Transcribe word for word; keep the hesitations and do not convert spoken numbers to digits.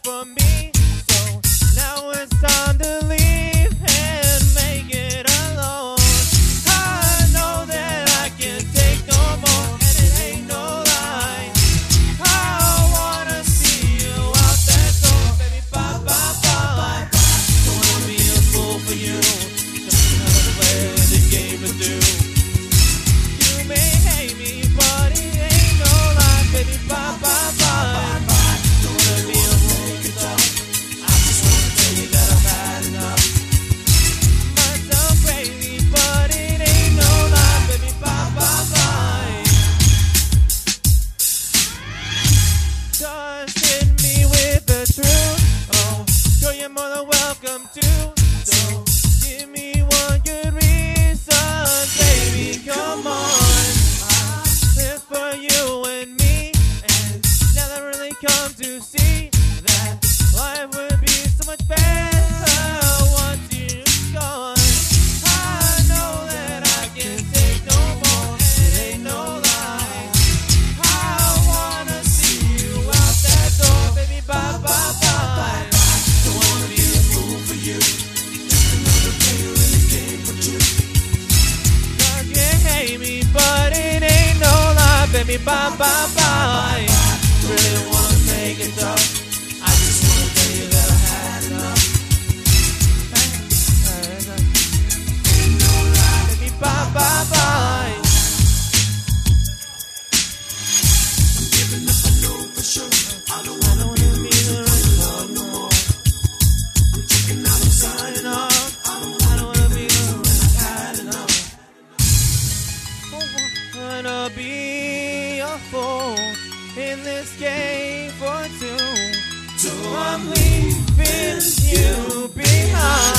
for me. So now it's time to leave and make it alone. I know that I can't take no more, and it ain't no lie. I wanna see you out that door, baby, bye, bye, bye. Don't wanna be a fool for you, just another player in the game to do. You may hate me, but it ain't no lie, baby, bye, bye, bye. Don't wanna be a fool for you, I just wanna tell you that I've had enough. Might sound crazy, but it ain't no lie, baby, bye, bye, bye. Just hit me with the truth. Oh, girl, you're more than welcome to. So give me one good reason, baby, come on. I live for you and me, and now I really come to see that life would be so much better once you're gone. I know that I can't take no more, and it ain't no lie. I wanna see you out that door, baby, bye, bye, bye. Don't wanna be a fool for you, just another player in the game for two. Cause you hate me, but it ain't no lie, baby, bye, bye, bye. Really wanna make it tough, I just wanna tell you that I had enough. Ain't no lie, baby, bye, bye, bye. I'm giving up, I know for sure. I don't wanna be the one no more. I'm checking out, I'm signing off. I don't wanna be the one, I've had enough. I wanna be a fool in this game for two. So I'm leaving you behind.